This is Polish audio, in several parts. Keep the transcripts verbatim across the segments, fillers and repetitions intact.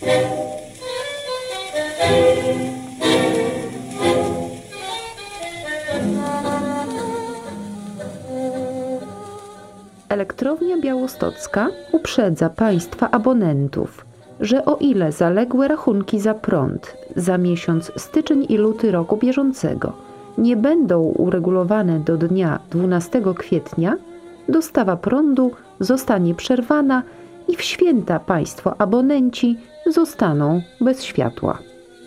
Elektrownia Białostocka uprzedza państwa abonentów, że o ile zaległe rachunki za prąd za miesiąc styczeń i luty roku bieżącego nie będą uregulowane do dnia dwunastego kwietnia, dostawa prądu zostanie przerwana i w święta państwo abonenci zostaną bez światła.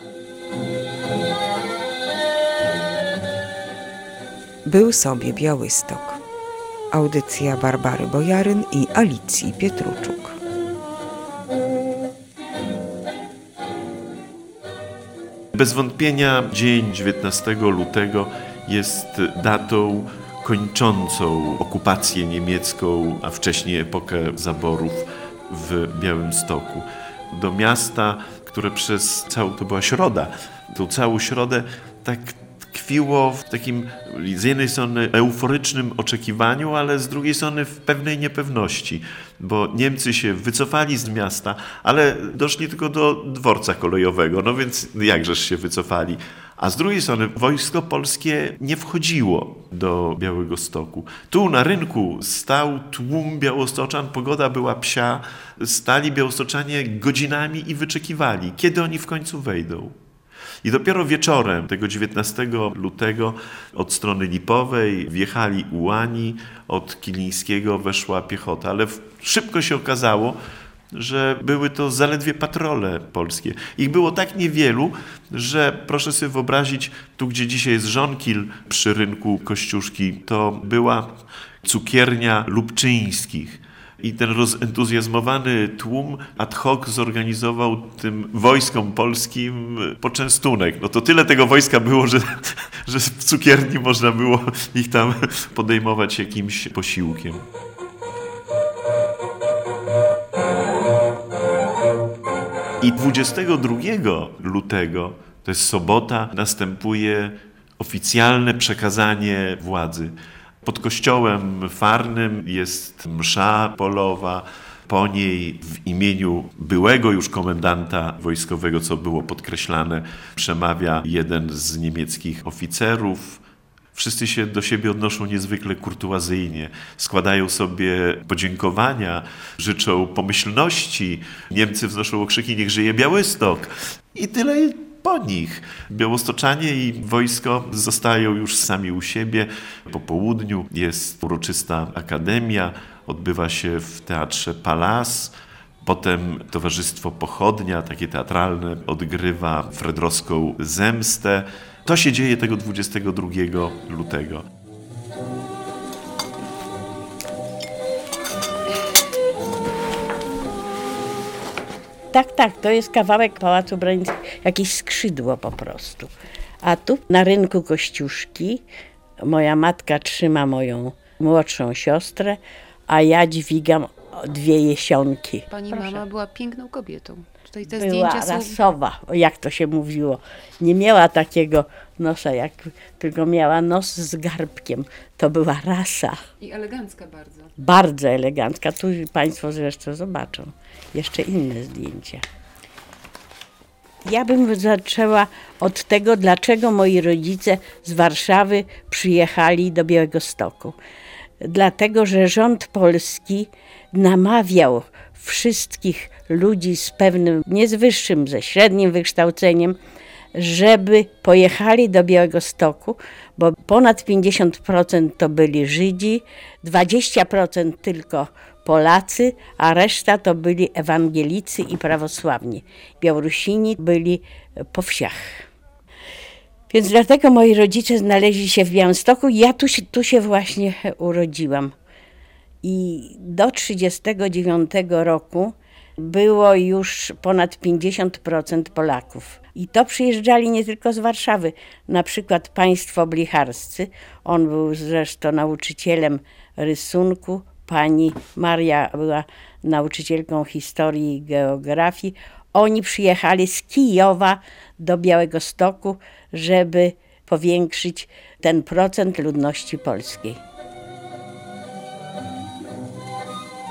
Był sobie Białystok. Audycja Barbary Bojaryn i Alicji Pietruczuk. Bez wątpienia dzień dziewiętnastego lutego jest datą kończącą okupację niemiecką, a wcześniej epokę zaborów w Białymstoku. Do miasta, które przez całą, to była środa, tą całą środę tak tkwiło w takim z jednej strony euforycznym oczekiwaniu, ale z drugiej strony w pewnej niepewności, bo Niemcy się wycofali z miasta, ale doszli tylko do dworca kolejowego, no więc jakżeż się wycofali. A z drugiej strony wojsko polskie nie wchodziło do Białegostoku. Tu na rynku stał tłum Białostoczan, pogoda była psia, stali Białostoczanie godzinami i wyczekiwali, kiedy oni w końcu wejdą. I dopiero wieczorem tego dziewiętnastego lutego od strony Lipowej wjechali ułani, od Kilińskiego weszła piechota, ale szybko się okazało, że były to zaledwie patrole polskie. Ich było tak niewielu, że proszę sobie wyobrazić, tu gdzie dzisiaj jest Żonkil przy rynku Kościuszki, to była cukiernia Lubczyńskich. I ten rozentuzjazmowany tłum ad hoc zorganizował tym wojskom polskim poczęstunek. No to tyle tego wojska było, że, że w cukierni można było ich tam podejmować jakimś posiłkiem. I dwudziestego drugiego lutego, to jest sobota, następuje oficjalne przekazanie władzy. Pod kościołem Farnym jest msza polowa, po niej w imieniu byłego już komendanta wojskowego, co było podkreślane, przemawia jeden z niemieckich oficerów. Wszyscy się do siebie odnoszą niezwykle kurtuazyjnie, składają sobie podziękowania, życzą pomyślności. Niemcy wznoszą okrzyki „Niech żyje Białystok” i tyle po nich. Białostoczanie i wojsko zostają już sami u siebie. Po południu jest uroczysta akademia, odbywa się w Teatrze Palas. Potem Towarzystwo Pochodnia, takie teatralne, odgrywa Fredrowską Zemstę. To się dzieje tego dwudziestego drugiego lutego. Tak, tak, to jest kawałek Pałacu Branickich, jakieś skrzydło po prostu. A tu na rynku Kościuszki moja matka trzyma moją młodszą siostrę, a ja dźwigam dwie jesionki. Pani Proszę. mama była piękną kobietą. Tutaj te Była zdjęcia są... rasowa, jak to się mówiło. Nie miała takiego nosa, jak, tylko miała nos z garbkiem. To była rasa. I elegancka bardzo. Bardzo elegancka. Tu Państwo zresztą zobaczą jeszcze inne zdjęcia. Ja bym zaczęła od tego, dlaczego moi rodzice z Warszawy przyjechali do Białegostoku. Dlatego, że rząd polski namawiał wszystkich ludzi z pewnym, nie z wyższym, ze średnim wykształceniem, żeby pojechali do Białegostoku, bo ponad pięćdziesiąt procent to byli Żydzi, dwadzieścia procent tylko Polacy, a reszta to byli ewangelicy i prawosławni. Białorusini byli po wsiach. Więc dlatego moi rodzice znaleźli się w Białymstoku i ja tu się, tu się właśnie urodziłam. I do trzydziestego dziewiątego roku było już ponad pięćdziesiąt procent Polaków. I to przyjeżdżali nie tylko z Warszawy, na przykład państwo blicharscy. On był zresztą nauczycielem rysunku, pani Maria była nauczycielką historii i geografii. Oni przyjechali z Kijowa do Białegostoku, żeby powiększyć ten procent ludności polskiej.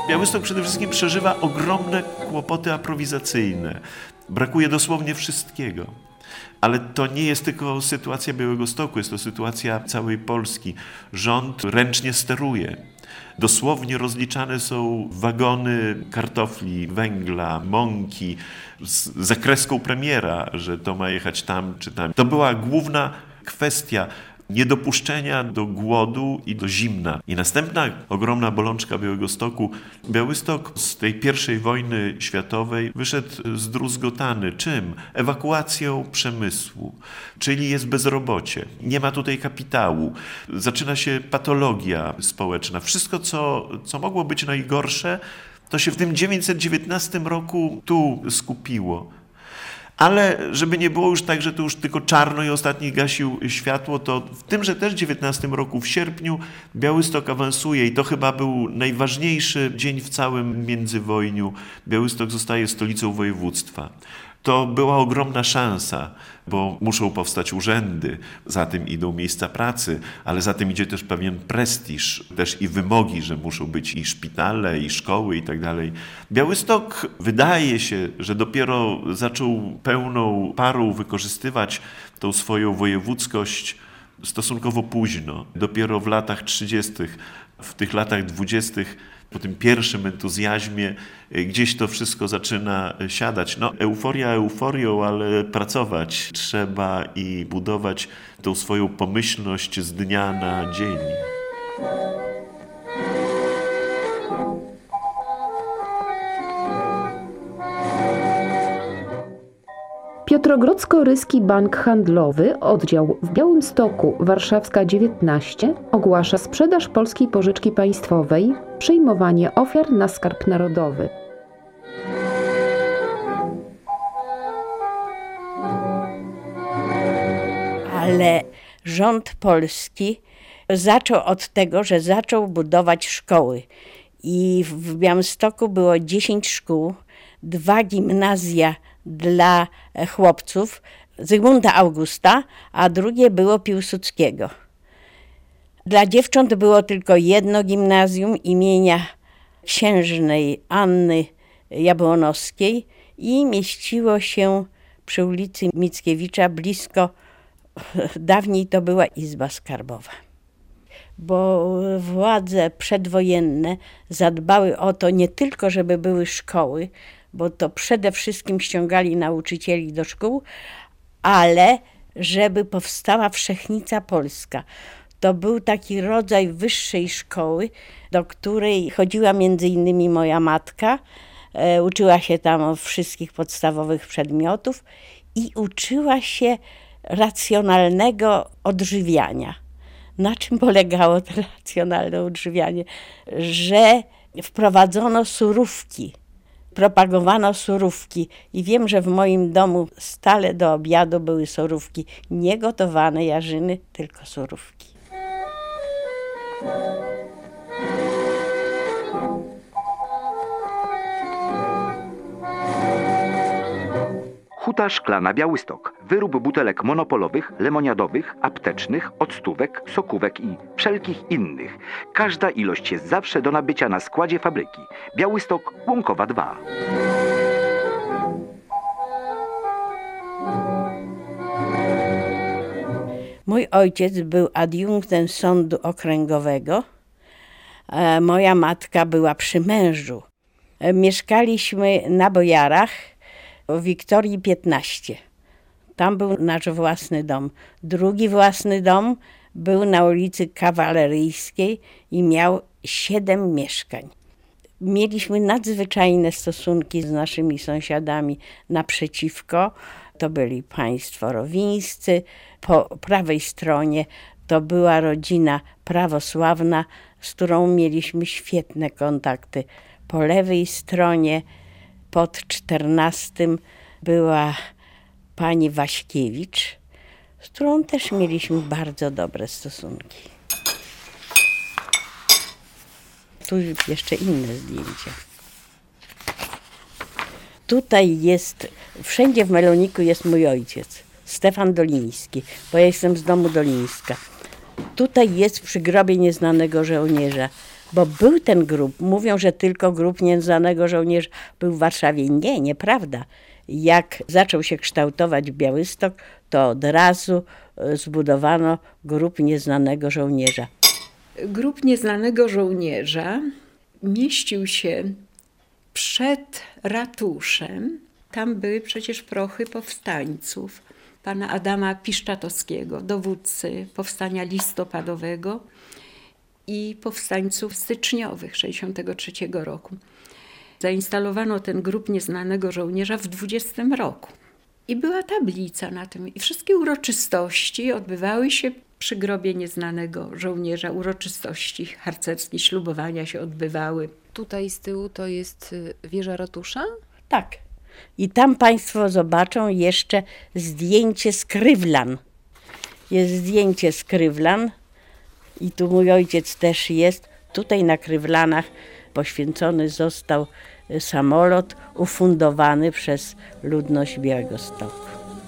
Białystok przede wszystkim przeżywa ogromne kłopoty aprowizacyjne. Brakuje dosłownie wszystkiego. Ale to nie jest tylko sytuacja Białegostoku, jest to sytuacja całej Polski. Rząd ręcznie steruje. Dosłownie rozliczane są wagony kartofli, węgla, mąki z zakreską premiera, że to ma jechać tam czy tam. To była główna kwestia niedopuszczenia do głodu i do zimna. I następna ogromna bolączka Białegostoku. Białystok z tej pierwszej wojny światowej wyszedł zdruzgotany. Czym? Ewakuacją przemysłu. Czyli jest bezrobocie. Nie ma tutaj kapitału. Zaczyna się patologia społeczna. Wszystko, co, co mogło być najgorsze, to się w tym dziewięćset dziewiętnastym roku tu skupiło. Ale żeby nie było już tak, że to już tylko czarno i ostatni gasił światło, to w tymże też dziewiętnastym roku, w sierpniu, Białystok awansuje i to chyba był najważniejszy dzień w całym międzywojniu. Białystok zostaje stolicą województwa. To była ogromna szansa, bo muszą powstać urzędy, za tym idą miejsca pracy, ale za tym idzie też pewien prestiż, też i wymogi, że muszą być i szpitale, i szkoły i tak dalej. Białystok wydaje się, że dopiero zaczął pełną parą wykorzystywać tą swoją wojewódzkość stosunkowo późno, dopiero w latach trzydziestych. W tych latach dwudziestych po tym pierwszym entuzjazmie gdzieś to wszystko zaczyna siadać. No, euforia euforią, ale pracować trzeba i budować tą swoją pomyślność z dnia na dzień. Piotrogrodzko-Ryski Bank Handlowy, oddział w Białymstoku, Warszawska dziewiętnaście, ogłasza sprzedaż polskiej pożyczki państwowej, przyjmowanie ofiar na Skarb Narodowy. Ale rząd polski zaczął od tego, że zaczął budować szkoły. I w Białymstoku było dziesięć szkół, dwa gimnazja dla chłopców, Zygmunta Augusta, a drugie było Piłsudskiego. Dla dziewcząt było tylko jedno gimnazjum imienia księżnej Anny Jabłonowskiej i mieściło się przy ulicy Mickiewicza blisko, dawniej to była Izba Skarbowa. Bo władze przedwojenne zadbały o to nie tylko, żeby były szkoły, bo to przede wszystkim ściągali nauczycieli do szkół, ale żeby powstała Wszechnica Polska. To był taki rodzaj wyższej szkoły, do której chodziła między innymi moja matka. E, uczyła się tam wszystkich podstawowych przedmiotów i uczyła się racjonalnego odżywiania. Na czym polegało to racjonalne odżywianie? Że wprowadzono surówki. Propagowano surówki i wiem, że w moim domu stale do obiadu były surówki. Nie gotowane jarzyny, tylko surówki. Huta Szklana Białystok. Wyrób butelek monopolowych, lemoniadowych, aptecznych, octówek, sokówek i wszelkich innych. Każda ilość jest zawsze do nabycia na składzie fabryki. Białystok, Łąkowa dwa. Mój ojciec był adiunktem sądu okręgowego. Moja matka była przy mężu. Mieszkaliśmy na Bojarach, w Wiktorii piętnaście. Tam był nasz własny dom. Drugi własny dom był na ulicy Kawaleryjskiej i miał siedem mieszkań. Mieliśmy nadzwyczajne stosunki z naszymi sąsiadami naprzeciwko. To byli państwo rowińscy. Po prawej stronie to była rodzina prawosławna, z którą mieliśmy świetne kontakty. Po lewej stronie pod czternastym była pani Waśkiewicz, z którą też mieliśmy bardzo dobre stosunki. Tu jeszcze inne zdjęcia. Tutaj jest, wszędzie w Meloniku jest mój ojciec, Stefan Doliński, bo ja jestem z domu Dolińska. Tutaj jest przy grobie nieznanego żołnierza Bo był ten grób, mówią, że tylko grób nieznanego żołnierza był w Warszawie. Nie, nieprawda. Jak zaczął się kształtować Białystok, to od razu zbudowano grób nieznanego żołnierza. Grób nieznanego żołnierza mieścił się przed ratuszem. Tam były przecież prochy powstańców. Pana Adama Piszczatowskiego, dowódcy powstania listopadowego i powstańców styczniowych sześćdziesiątego trzeciego roku. Zainstalowano ten grób nieznanego żołnierza w dwudziestym roku. I była tablica na tym. I wszystkie uroczystości odbywały się przy grobie nieznanego żołnierza. Uroczystości harcerskie, ślubowania się odbywały. Tutaj z tyłu to jest wieża ratusza? Tak. I tam Państwo zobaczą jeszcze zdjęcie z Krywlan. Jest zdjęcie z Krywlan i tu mój ojciec też jest. Tutaj na Krywlanach poświęcony został samolot ufundowany przez ludność Białegostoku.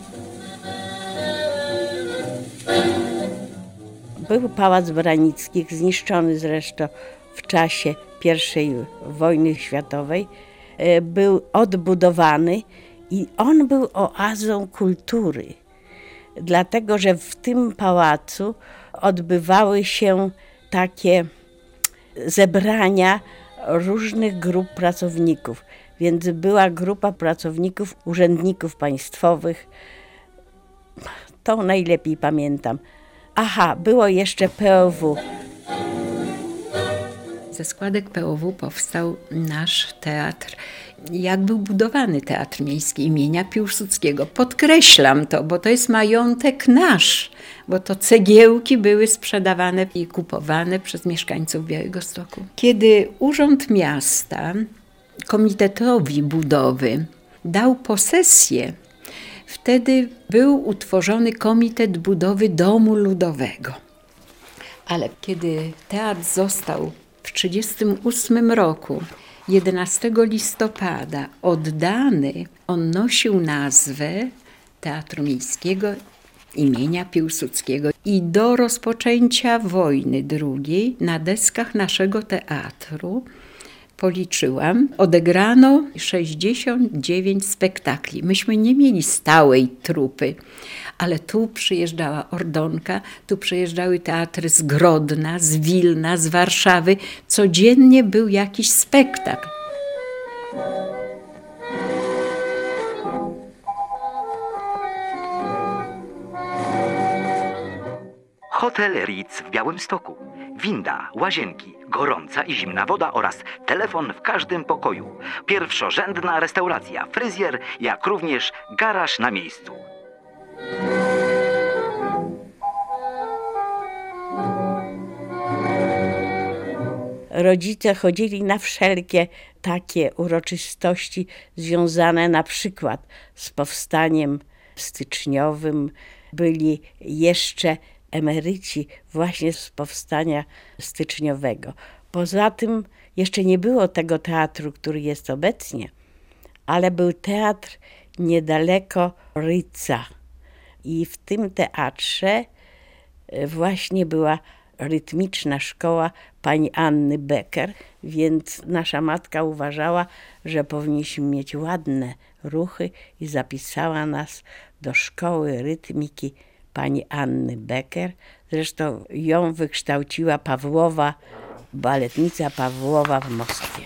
Był Pałac Branickich, zniszczony zresztą w czasie pierwszej wojny światowej. Był odbudowany i on był oazą kultury, dlatego że w tym pałacu odbywały się takie zebrania różnych grup pracowników, więc była grupa pracowników, urzędników państwowych, to najlepiej pamiętam. Aha, było jeszcze P O W. Ze składek P O W powstał nasz teatr. Jak był budowany Teatr Miejski imienia Piłsudskiego? Podkreślam to, bo to jest majątek nasz, bo to cegiełki były sprzedawane i kupowane przez mieszkańców Białegostoku. Kiedy Urząd Miasta Komitetowi Budowy dał posesję, wtedy był utworzony Komitet Budowy Domu Ludowego. Ale kiedy teatr został w tysiąc dziewięćset trzydziestym ósmym roku, jedenastego listopada, oddany, on nosił nazwę Teatru Miejskiego imienia Piłsudskiego. I do rozpoczęcia wojny drugiej na deskach naszego teatru, policzyłam, odegrano sześćdziesiąt dziewięć spektakli. Myśmy nie mieli stałej trupy, ale tu przyjeżdżała Ordonka, tu przyjeżdżały teatry z Grodna, z Wilna, z Warszawy. Codziennie był jakiś spektakl. Hotel Ritz w Białymstoku. Winda, łazienki, gorąca i zimna woda oraz telefon w każdym pokoju. Pierwszorzędna restauracja, fryzjer, jak również garaż na miejscu. Rodzice chodzili na wszelkie takie uroczystości związane na przykład z powstaniem styczniowym. Byli jeszcze emeryci właśnie z powstania styczniowego. Poza tym jeszcze nie było tego teatru, który jest obecnie, ale był teatr niedaleko Ritza. I w tym teatrze właśnie była rytmiczna szkoła pani Anny Becker, więc nasza matka uważała, że powinniśmy mieć ładne ruchy i zapisała nas do szkoły rytmiki pani Anny Becker. Zresztą ją wykształciła Pawłowa, baletnica Pawłowa w Moskwie.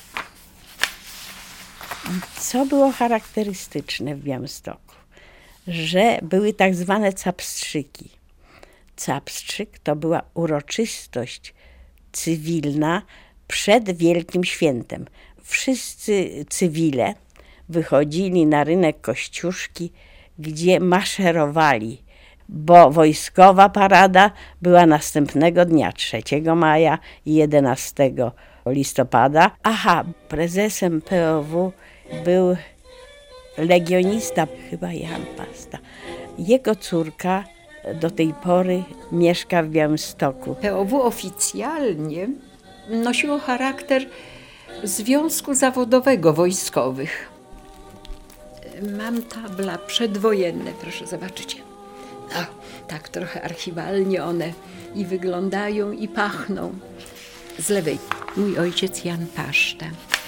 I co było charakterystyczne w Białymstoku? Że były tak zwane capstrzyki. Capstrzyk to była uroczystość cywilna przed Wielkim Świętem. Wszyscy cywile wychodzili na rynek Kościuszki, gdzie maszerowali, bo wojskowa parada była następnego dnia, trzeciego maja i jedenastego listopada. Aha, prezesem P O W był legionista, chyba Jan Pasta. Jego córka do tej pory mieszka w Białymstoku. P O W oficjalnie nosiło charakter Związku Zawodowego Wojskowych. Mam tabla przedwojenne, proszę zobaczyć. O, tak trochę archiwalnie one i wyglądają, i pachną. Z lewej mój ojciec Jan Paszta.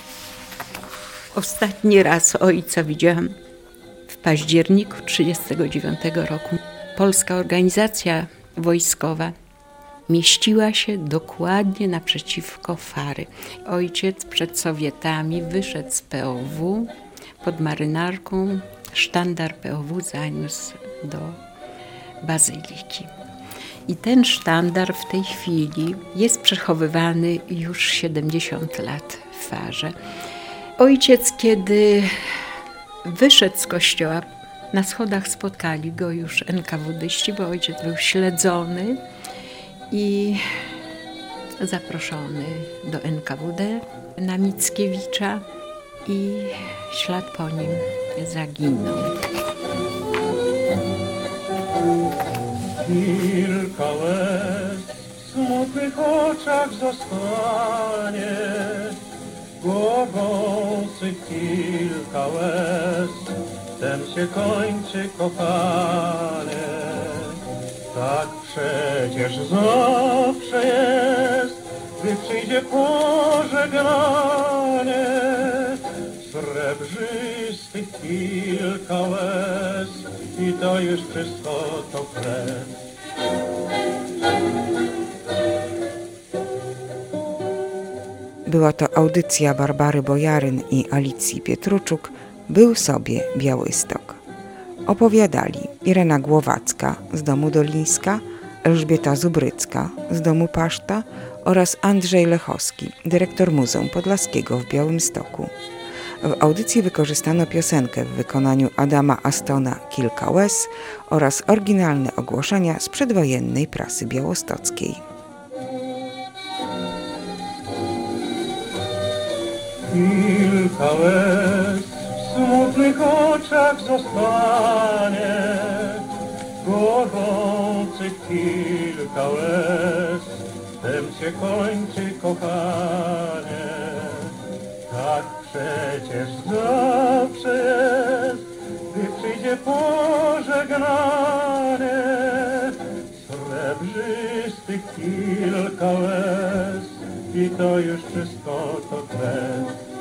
Ostatni raz ojca widziałam w październiku tysiąc dziewięćset trzydziestego dziewiątego roku. Polska organizacja wojskowa mieściła się dokładnie naprzeciwko Fary. Ojciec przed Sowietami wyszedł z P O W pod marynarką. Sztandar P O W zaniósł do bazyliki. I ten sztandar w tej chwili jest przechowywany już siedemdziesiąt lat w Farze. Ojciec, kiedy wyszedł z kościoła, na schodach spotkali go już en ka wu dyści, bo ojciec był śledzony i zaproszony do en ka wu de na Mickiewicza i ślad po nim zaginął. Kilka łez w smutnych oczach zostanie, głowący kilka łez, tem się kończy kochanie. Tak przecież zawsze jest, gdy przyjdzie pożegnanie. Srebrzystych kilka łez i to już wszystko to krew. Była to audycja Barbary Bojaryn i Alicji Pietruczuk Był sobie Białystok. Opowiadali Irena Głowacka z domu Dolińska, Elżbieta Zubrycka z domu Paszta oraz Andrzej Lechowski, dyrektor Muzeum Podlaskiego w Białymstoku. W audycji wykorzystano piosenkę w wykonaniu Adama Astona Kilka łez oraz oryginalne ogłoszenia z przedwojennej prasy białostockiej. Kilka łez w smutnych oczach zostanie, gorący kilka łez, tem się kończy kochanie. Tak przecież zawsze jest, gdy przyjdzie pożegnanie. Srebrzystych kilka łez i to już wszystko to krew.